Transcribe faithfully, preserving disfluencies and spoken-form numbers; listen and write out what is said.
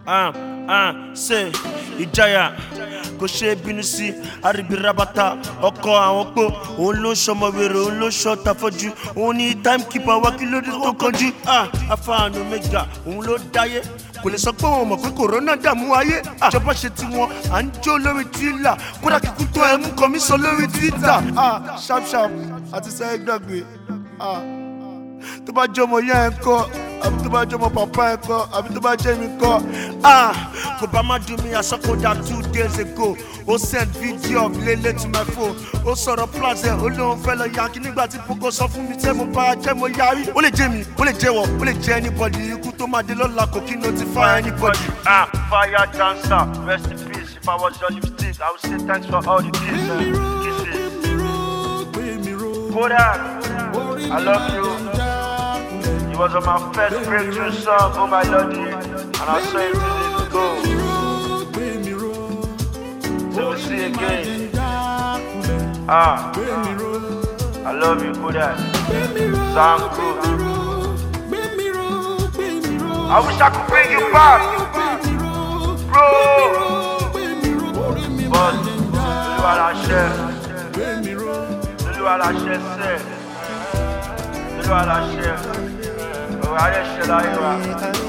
ah, ah, say, Ìjayà, kò ṣe bínú sí, àríbí rabata, ọkọ àwọn pò, òun ló ṣọmọ wèrè, òun ló ṣọta fọ́jú, òun ní timekeeper wá kí ló dé tó kọjú, ah, Alpha and Omega, òun ló dáyé, kò lè sọ pé òun mọ̀ pé corona dààmú ayé, ah, ìjọba ṣe tiwọn, à ń jó lórí tíìlà, kódà kíkú tó ẹ̀ mú kọ́ mi sọ lórí Twitter, ah, sharp sharp, àti sẹ́yìn gbàgbé, ah, tó bá jẹ́ ọmọ yẹn ń kọ́, àbí tó bá jẹ́ ọmọ pàpá ẹ̀ kọ́, àbí tó bá jẹ́ mi kọ́, ah, kò bá má dùn mí àsọkòdà two days ago, ó send video of Lele to my phone, ó sọ̀rọ̀ plaza, ó lóun fẹ́ lọ yankí nígbà tí Poco sọ fún mi tẹ́ mo bá jẹ́ mo yarí, ó lè jẹ́ mi, ó lè jẹ́ wọ, ó lè jẹ́ anybody, ikú tó máa dé lọ́la kò kí notify anybody. Ah, fire dancer, rest in peace, if I was your lipstick, I would say thanks for all the kisses. kisses. Kodak, I love you. It was on my first breakthrough song, oh my lordy, and I saw it really go. Till we see again. Ah, I love you, Kodak. Sound good. I wish I could bring you back, bro. But Olúwa láṣẹ, Olúwa láṣẹ sẹ́, Olúwa láṣẹ. Oh, I just shall I